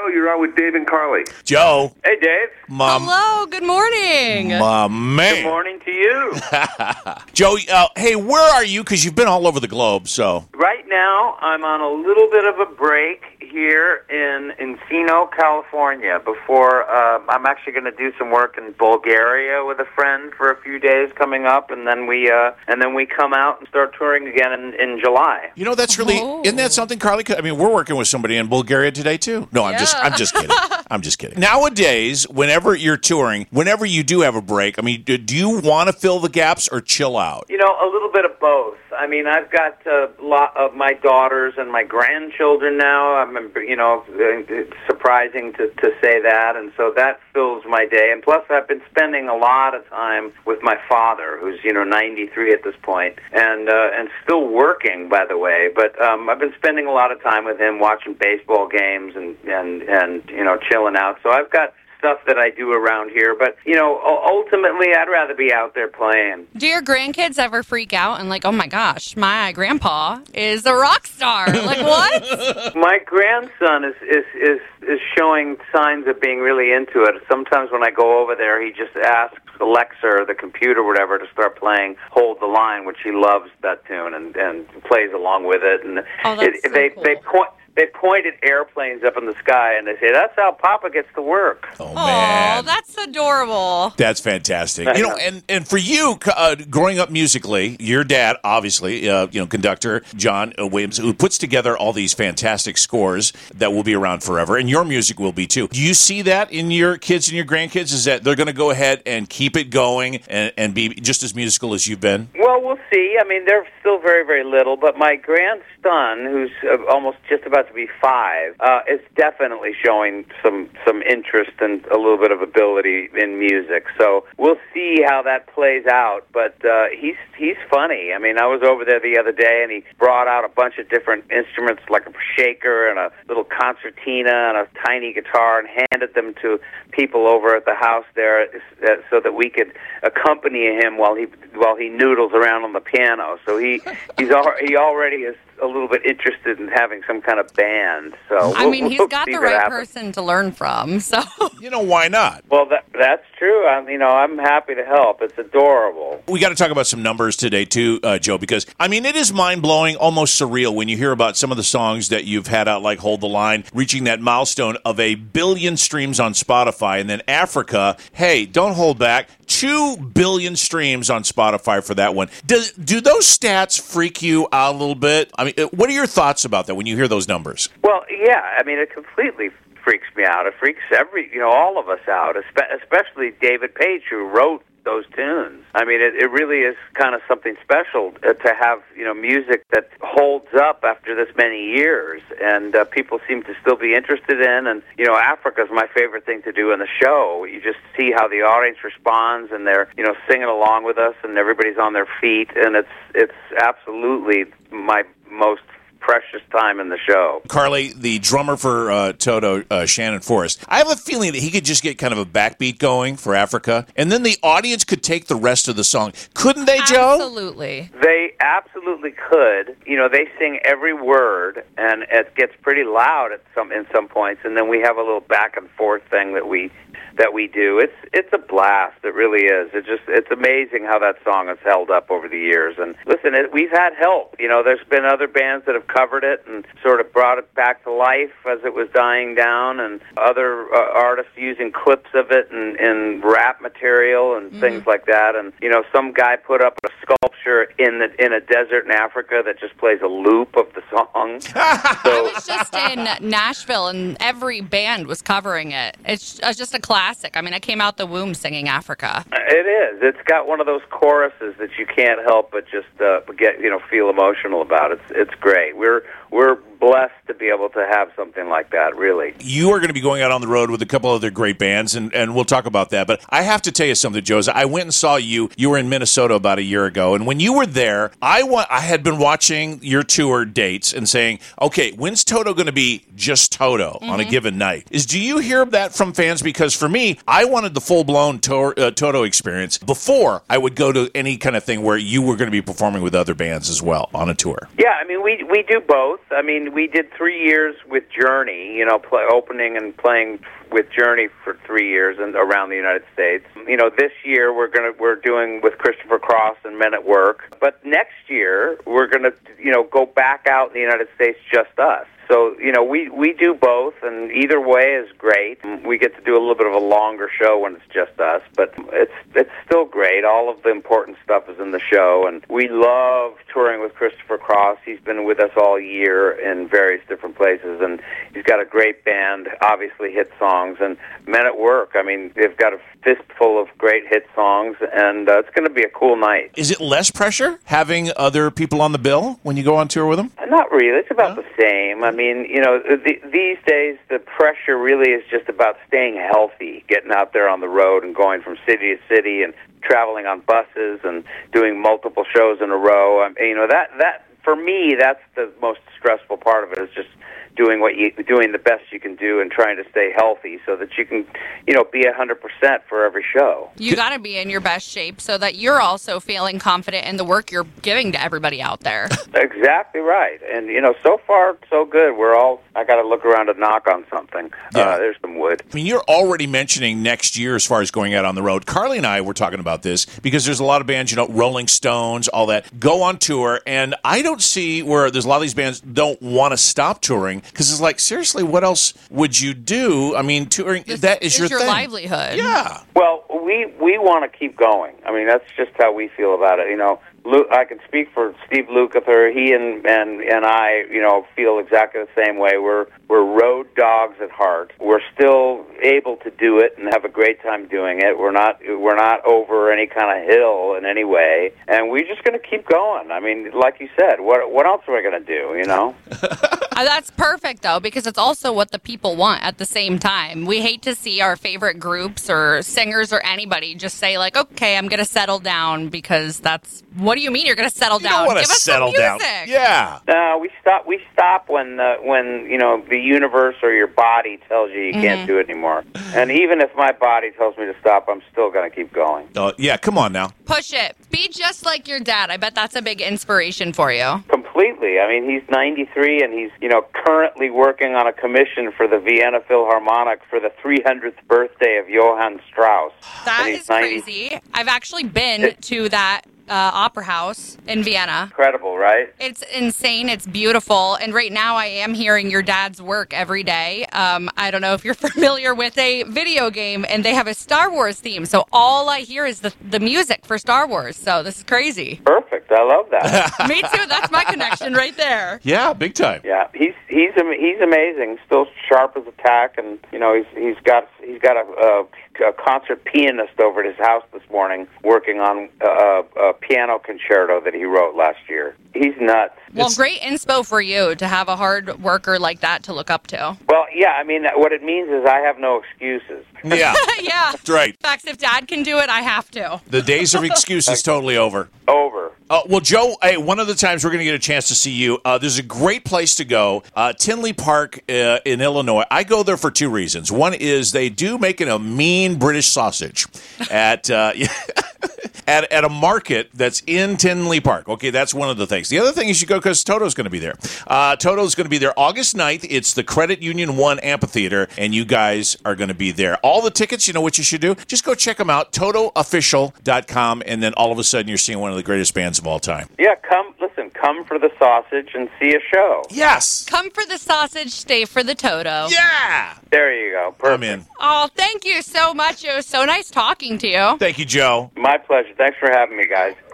Joe. You're on with Dave and Carly. Joe. Hey, Dave. Hello, good morning. My man. Good morning to you. Joe, hey, where are you? Because you've been all over the globe, so. Right now, I'm on a little bit of a break here in Encino, California. Before I'm actually going to do some work in Bulgaria with a friend for a few days coming up, and then we come out and start touring again in July. You know, that's really isn't that something, Carly? I mean, we're working with somebody in Bulgaria today too. No, I'm just kidding. I'm just kidding. Nowadays, whenever you're touring, whenever you do have a break, I mean, do you want to fill the gaps or chill out? You know, a little bit of both. I mean, I've got a lot of my daughters and my grandchildren now. It's surprising to say that, and so that fills my day. And plus, I've been spending a lot of time with my father, who's 93 at this point, and still working, by the way. But I've been spending a lot of time with him, watching baseball games and chilling out. So I've got stuff that I do around here, but ultimately I'd rather be out there playing. Do your grandkids ever freak out and oh my gosh, my grandpa is a rock star? Like what? My grandson is showing signs of being really into it. Sometimes when I go over there, he just asks Alexa or the computer or whatever to start playing Hold the Line, which he loves that tune and plays along with it. And cool. They point at airplanes up in the sky, and they say, that's how Papa gets to work. Oh, man. Oh, that's adorable. That's fantastic. And for you, growing up musically, your dad, obviously, conductor John Williams, who puts together all these fantastic scores that will be around forever, and your music will be too. Do you see that in your kids and your grandkids? Is that they're going to go ahead and keep it going and be just as musical as you've been? Well, we'll see. I mean, they're still very, very little, but my grandson, who's almost just about to be 5, is definitely showing some interest and a little bit of ability in music. So we'll see how that plays out. But he's funny. I mean, I was over there the other day, and he brought out a bunch of different instruments, like a shaker and a little concertina and a tiny guitar, and handed them to people over at the house there so that we could accompany him while he noodles around on the piano. So he already is a little bit interested in having some kind of band. So he's got the right person to learn from. So why not? Well, that's true. I'm happy to help. It's adorable. We got to talk about some numbers today too, Joe, because it is mind blowing, almost surreal when you hear about some of the songs that you've had out, like Hold the Line, reaching that milestone of 1 billion streams on Spotify, and then Africa. Hey, don't hold back. 2 billion streams on Spotify for that one. Do those stats freak you out a little bit? What are your thoughts about that when you hear those numbers? Well, yeah, it completely freaks me out. It freaks all of us out, especially David Page, who wrote those tunes. It really is kind of something special to have, music that holds up after this many years, and people seem to still be interested in. And, Africa's my favorite thing to do in the show. You just see how the audience responds, and they're, singing along with us, and everybody's on their feet, and it's absolutely my most precious time in the show. Carly, the drummer for Toto, Shannon Forrest, I have a feeling that he could just get kind of a backbeat going for Africa, and then the audience could take the rest of the song. Couldn't they, Joe? Absolutely. They absolutely could. They sing every word, and it gets pretty loud in some points, and then we have a little back and forth thing that we do. It's a blast. It really is. It's amazing how that song has held up over the years. And listen, we've had help. There's been other bands that have covered it and sort of brought it back to life as it was dying down, and other artists using clips of it in rap material and things like that. And some guy put up a sculpture in a desert in Africa that just plays a loop of the song. I was just in Nashville, and every band was covering it. It's just a classic. I came out the womb singing Africa. It is. It's got one of those choruses that you can't help but just feel emotional about. It's great. We're blessed to be able to have something like that, really. You are going to be going out on the road with a couple other great bands, and we'll talk about that. But I have to tell you something, Jose. I went and saw you. You were in Minnesota about a year ago, and when you were there, I had been watching your tour dates and saying, okay, when's Toto going to be just Toto on a given night? Do you hear that from fans? Because for me, I wanted the full-blown Toto experience before I would go to any kind of thing where you were going to be performing with other bands as well on a tour. Yeah, we do both. I mean, we did 3 years with Journey, opening and playing with Journey for 3 years and around the United States. This year we're doing with Christopher Cross and Men at Work. But next year we're gonna, go back out in the United States, just us. So, we do both, and either way is great. We get to do a little bit of a longer show when it's just us, but it's still great. All of the important stuff is in the show, and we love touring with Christopher Cross. He's been with us all year in various different places, and he's got a great band, obviously hit songs, and Men at Work. I mean, they've got a fistful of great hit songs, and it's going to be a cool night. Is it less pressure having other people on the bill when you go on tour with them? Not really. It's about the same. I mean, these days the pressure really is just about staying healthy, getting out there on the road and going from city to city and traveling on buses and doing multiple shows in a row. That for me, that's the most stressful part of it, is just doing the best you can do and trying to stay healthy so that you can, be 100% for every show. You got to be in your best shape so that you're also feeling confident in the work you're giving to everybody out there. Exactly right. And, so far, so good. I got to look around and knock on something. Yeah. There's some wood. I mean, you're already mentioning next year as far as going out on the road. Carly and I were talking about this because there's a lot of bands, Rolling Stones, all that, go on tour, and I don't see where there's a lot of these bands don't want to stop touring, because it's like, seriously, what else would you do? I mean, touring, that is your thing. Livelihood. Yeah. Well, we want to keep going. I mean, that's just how we feel about it. I can speak for Steve Lukather. He and I, feel exactly the same way. We're road dogs at heart. We're still able to do it and have a great time doing it. We're not over any kind of hill in any way, and we're just going to keep going. I mean, like you said, what else are we going to do? That's perfect, though, because it's also what the people want at the same time. We hate to see our favorite groups or singers or anybody just say, like, okay, I'm going to settle down, because that's... What do you mean you're going to settle down? You don't want Give to us settle some down. music. Yeah. No, we stop when the universe or your body tells you can't do it anymore. And even if my body tells me to stop, I'm still going to keep going. Yeah, come on now. Push it. Be just like your dad. I bet that's a big inspiration for you. Completely. I mean, he's 93, and he's, currently working on a commission for the Vienna Philharmonic for the 300th birthday of Johann Strauss. That is crazy. I've actually been to that opera house in Vienna. Incredible, right? It's insane. It's beautiful. And right now I am hearing your dad's work every day. I don't know if you're familiar with a video game, and they have a Star Wars theme. So all I hear is the music for Star Wars. So this is crazy. Perfect. I love that. Me too. That's my connection right there. Yeah, big time. Yeah, he's amazing. Still sharp as a tack, and he's got a concert pianist over at his house this morning working on a piano concerto that he wrote last year. He's nuts. Well, great inspo for you to have a hard worker like that to look up to. Well, yeah, I mean, what it means is I have no excuses. Yeah. Yeah. That's right. In fact, if Dad can do it, I have to. The days of excuses totally over. Over. Well, Joe, hey, one of the times we're going to get a chance to see you, there's a great place to go, Tinley Park in Illinois. I go there for two reasons. One is they do make a mean British sausage at at a market that's in Tinley Park. Okay, that's one of the things. The other thing is you go because Toto's going to be there. Toto's going to be there August 9th. It's the Credit Union 1 Amphitheater, and you guys are going to be there. All the tickets, you know what you should do? Just go check them out, TotoOfficial.com, and then all of a sudden you're seeing one of the greatest bands of all time. Yeah, come for the sausage and see a show. Yes. Come for the sausage, stay for the Toto. Yeah. There you go. Perfect. I'm in. Oh, thank you so much. It was so nice talking to you. Thank you, Joe. My pleasure. Thanks for having me, guys.